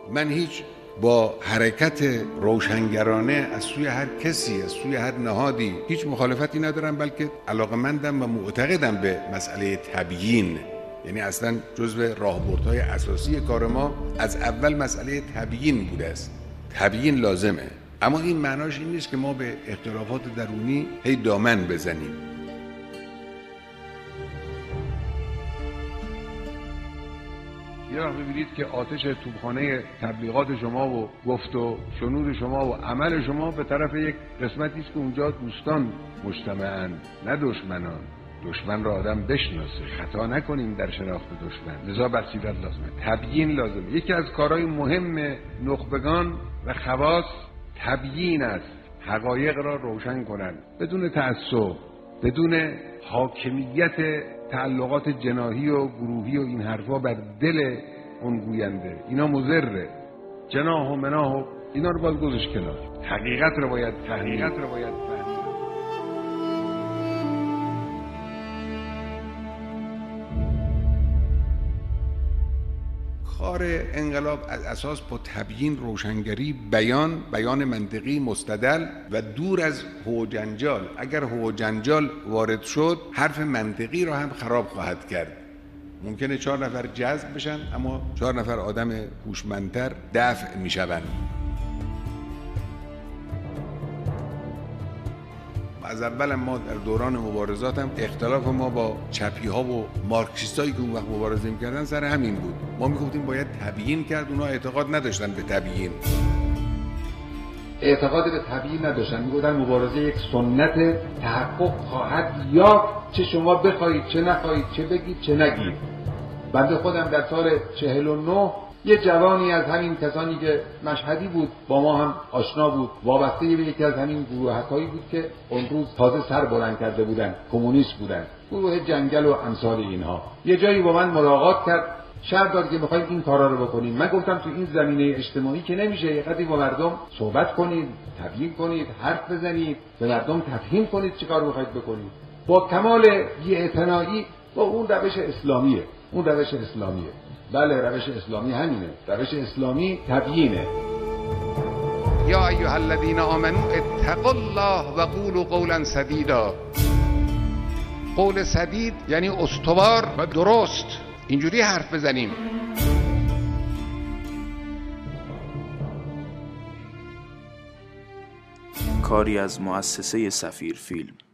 من هیچ با حرکت روشنگرانه از سوی هر کسی، از سوی هر نهادی هیچ مخالفتی ندارم، بلکه علاقه‌مندم و معتقدم به مسئله تبیین. یعنی اصلا جزو راهبردهای اساسی کار ما از اول مسئله تبیین بوده است. تبیین لازمه، اما این معناش این نیست که ما به اختلافات درونی هی دامن بزنیم. یه وقت ببینید که آتش توپخانه تبلیغات شما و گفت و شنود شما و عمل شما به طرف یک قسمتی است که اونجا دوستان مجتمعن، نه دشمنان. دشمن را آدم بشناسه، خطا نکنیم در شناخت دشمن، لذا بصیرت لازمه، تبیین لازمه. یکی از کارهای مهم نخبگان و خواص تبیین است، حقایق را روشن کنند بدون تعصب، بدون حاکمیت تعلقات جناحی و گروهی و این حرفا بر دل اون گوینده. اینا مضره، جناح و مناح و اینا رو باید گذاشت کنار. حقیقت رو باید فهمید. کار انقلاب از اساس با تبیین، روشنگری، بیان منطقی مستدل و دور از هو جنجال. اگر هو جنجال وارد شد، حرف منطقی را هم خراب خواهد کرد. ممکنه 4 نفر جذب بشن، اما 4 نفر آدم هوشمندتر دفع میشوند. از اول ما در دوران مبارزات هم اختلاف ما با چپی ها و مارکسیستایی که اون وقت مبارزه می‌کردن سر همین بود. ما میگفتیم باید تبیین کرد، اونا اعتقاد نداشتن به تبیین. اعتقاد به تبیین نداشتن، میگفتن مبارزه یک سنت تحقق خواهد یا چه شما بخواید چه نخواید، چه بگید چه نگید. بنده خودم در سال 49 یه جوانی از همین کسانی که مشهدی بود با ما هم آشنا بود، وابسته به یکی از همین گروهکایی بود که اون روز تازه سر بلند کرده بودن، کمونیست بودن، گروه جنگل و امثال اینها. یه جایی با من ملاقات کرد، شرط داد که می‌خوایم این کارا رو بکنیم. من گفتم تو این زمینه اجتماعی که نمیشه، یه قدری با مردم صحبت کنید، تبیین کنید، حرف بزنید، به مردم تفهیم کنید چه کار می‌خواید بکنید. با کمال بی‌اعتنایی با اون روش اسلامیه. بله، روش اسلامی همینه. روش اسلامی تبیینه. یا ایها الذین آمنوا اتقوا الله و قولوا قولا سدیدا. قول سدید یعنی استوار و درست. اینجوری حرف بزنیم. کاری از مؤسسه سفیر فیلم.